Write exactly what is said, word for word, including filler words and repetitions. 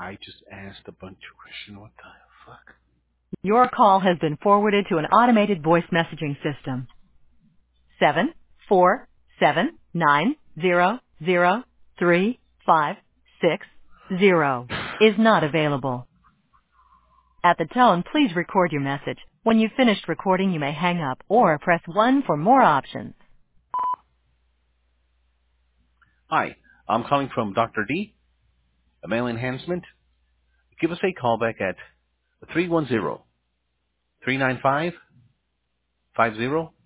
I just asked a bunch of questions. What the fuck? Your call has been forwarded to an automated voice messaging system. Seven four seven nine zero zero three five six zero is not available. At the tone, please record your message. When you've finished recording, you may hang up or press one for more options. Hi, I'm calling from Doctor D, a male enhancement. Give us a call back at three one zero, three nine five, five zero